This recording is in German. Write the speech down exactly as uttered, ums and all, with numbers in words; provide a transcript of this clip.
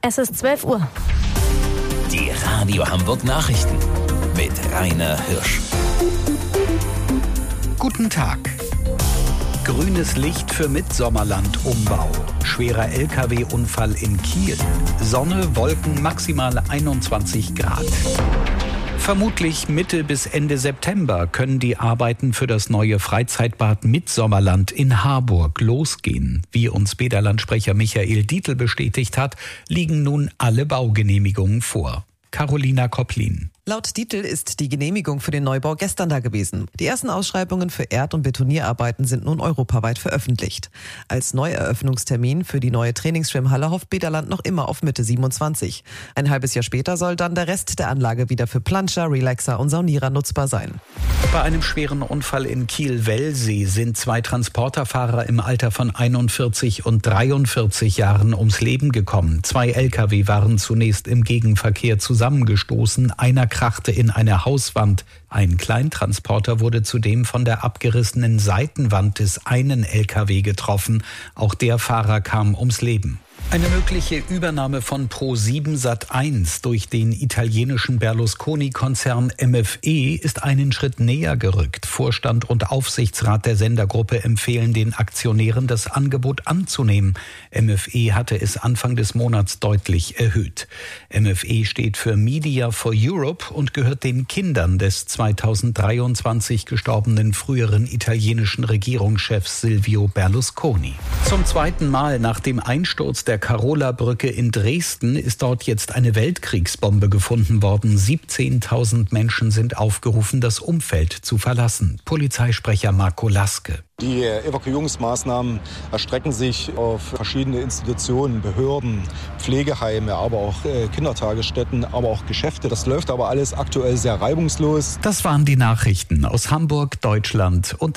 Es ist zwölf Uhr. Die Radio Hamburg Nachrichten mit Rainer Hirsch. Guten Tag. Grünes Licht für Mitsommerland-Umbau. Schwerer L K W-Unfall in Kiel. Sonne, Wolken, maximal einundzwanzig Grad. Vermutlich Mitte bis Ende September können die Arbeiten für das neue Freizeitbad Mitsommerland in Harburg losgehen. Wie uns Bederland-Sprecher Michael Dietl bestätigt hat, liegen nun alle Baugenehmigungen vor. Carolina Kopplin. Laut Dietl ist die Genehmigung für den Neubau gestern da gewesen. Die ersten Ausschreibungen für Erd- und Betonierarbeiten sind nun europaweit veröffentlicht. Als Neueröffnungstermin für die neue Trainingsschwimmhalle hofft Bederland noch immer auf Mitte siebenundzwanzig. Ein halbes Jahr später soll dann der Rest der Anlage wieder für Planscher, Relaxer und Saunierer nutzbar sein. Bei einem schweren Unfall in Kiel-Wellsee sind zwei Transporterfahrer im Alter von einundvierzig und dreiundvierzig Jahren ums Leben gekommen. Zwei L K W waren zunächst im Gegenverkehr zusammengestoßen. Einer krachte in eine Hauswand. Ein Kleintransporter wurde zudem von der abgerissenen Seitenwand des einen L K W getroffen. Auch der Fahrer kam ums Leben. Eine mögliche Übernahme von Pro sieben Sat eins durch den italienischen Berlusconi-Konzern M F E ist einen Schritt näher gerückt. Vorstand und Aufsichtsrat der Sendergruppe empfehlen den Aktionären, das Angebot anzunehmen. M F E hatte es Anfang des Monats deutlich erhöht. M F E steht für Media for Europe und gehört den Kindern des zweitausenddreiundzwanzig gestorbenen früheren italienischen Regierungschefs Silvio Berlusconi. Zum zweiten Mal nach dem Einsturz der Karola-Brücke in Dresden ist dort jetzt eine Weltkriegsbombe gefunden worden. siebzehntausend Menschen sind aufgerufen, das Umfeld zu verlassen. Polizeisprecher Marco Laske. Die Evakuierungsmaßnahmen erstrecken sich auf verschiedene Institutionen, Behörden, Pflegeheime, aber auch Kindertagesstätten, aber auch Geschäfte. Das läuft aber alles aktuell sehr reibungslos. Das waren die Nachrichten aus Hamburg, Deutschland und